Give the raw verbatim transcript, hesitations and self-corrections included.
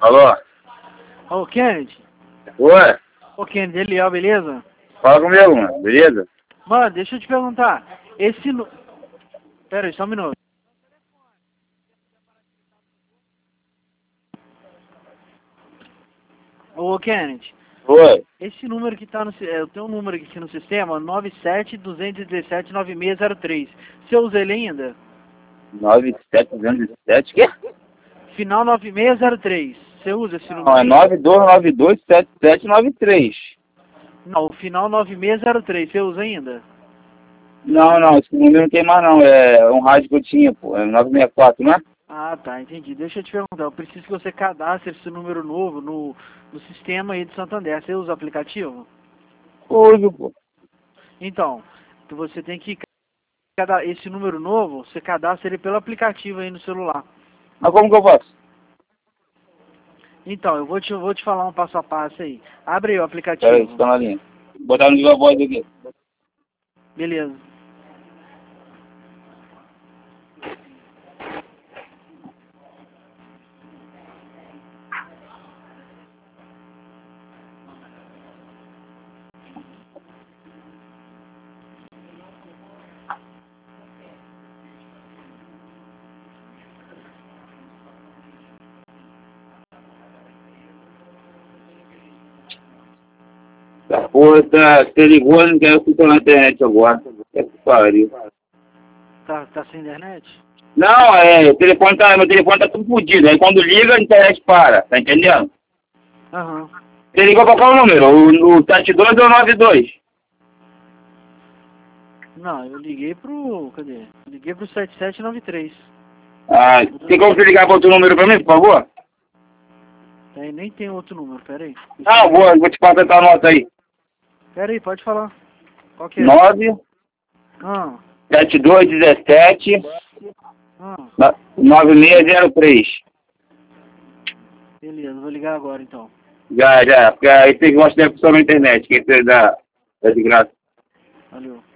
Alô? Ô, Kennedy. Oi? Ô, Kennedy, Eliel, beleza? Fala comigo, mano. Beleza? Mano, deixa eu te perguntar. Esse... Nu... Pera aí, só um minuto. Ô, Kennedy. Oi? Esse número que tá no... Eu tenho um número aqui no sistema, nove sete, dois um sete, nove seis zero três. Você usa ele ainda? nove sete duzentos e sete, quê? Final nove seis zero três. Você usa esse número Não, é ainda? nove dois nove dois sete sete nove três. Não, o final nove seis zero três. Você usa ainda? Não, não, esse número não tem mais não. É um rádio que eu tinha, pô. É nove seis quatro, né? Ah, tá, entendi. Deixa eu te perguntar. Eu preciso que você cadastre esse número novo no, no sistema aí de Santander. Você usa o aplicativo? Uso, pô. Então, você tem que... cada- Esse número novo, você cadastra ele pelo aplicativo aí no celular. Mas como que eu faço? Então, eu vou te, eu vou te falar um passo a passo aí. Abre aí o Pera aí, aplicativo. você tá na linha. Vou botar no viva voz aqui. Beleza. Essa porra tá... Você ligou, não quero ficar na internet agora. É que pariu. Tá, tá sem internet? Não, é, o telefone tá, meu telefone tá tudo fodido. Aí quando liga, a internet para, tá entendendo? Aham. Você ligou pra qual número? O, o sete dois ou nove dois? Não, eu liguei pro... Cadê? Eu liguei pro sete sete nove três. Ah, tem como você ligar para outro número pra mim, por favor? É, nem tem outro número, pera aí. Não, vou, vou te passar essa nota aí. Pera aí, pode falar. Qual que é? nove Ah, sete dois um sete ah, nove seis zero três. beleza, vou ligar agora então. Já, já. Porque aí você gosta de pessoa na internet, que você dá, dá de graça. Valeu.